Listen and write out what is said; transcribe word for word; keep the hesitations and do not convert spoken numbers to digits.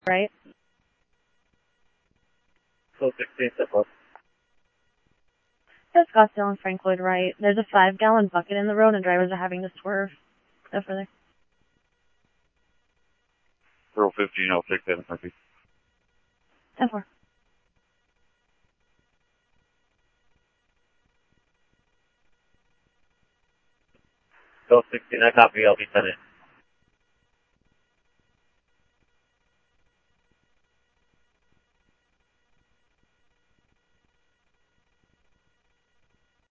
right? twelve sixteen, step up. That's Scottsdale and Frank Lloyd Wright. There's a five gallon bucket in the road and drivers are having to swerve. Go further. Pearl fifteen, I'll take that, Murphy. ten four. twelve sixteen, I copy, I'll be sending.